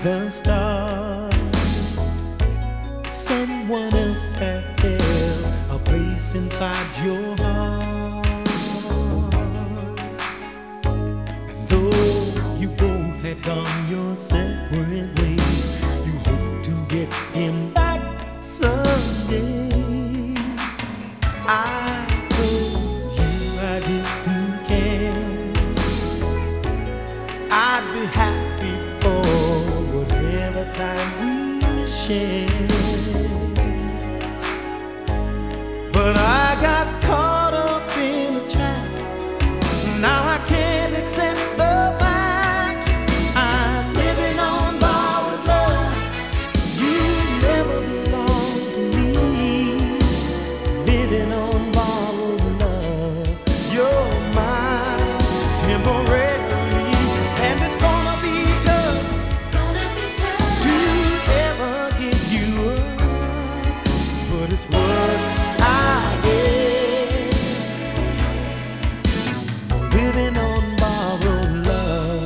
the start. Someone else had held a place inside your heart. And though you both had gone your separate ways, you hope to get him back someday. I told you I didn't care. I'd be happy for whatever time we shared. But I got caught up in a trap. Now I can't accept the fact I'm living on borrowed love. You never belonged to me. Living on borrowed love. You're mine temporarily, and it's gonna be tough to ever give you up. But it's what I get. Living on borrowed love.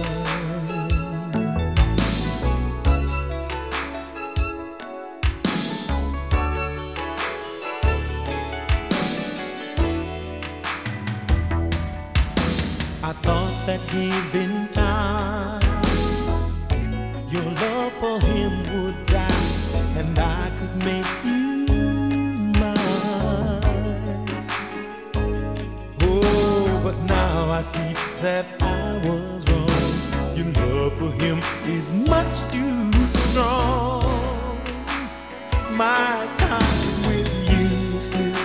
I thought that given time, your love for him would die, and I could make you mine. Oh, but now I see that I was wrong. Your love for him is much too strong. My time with you is still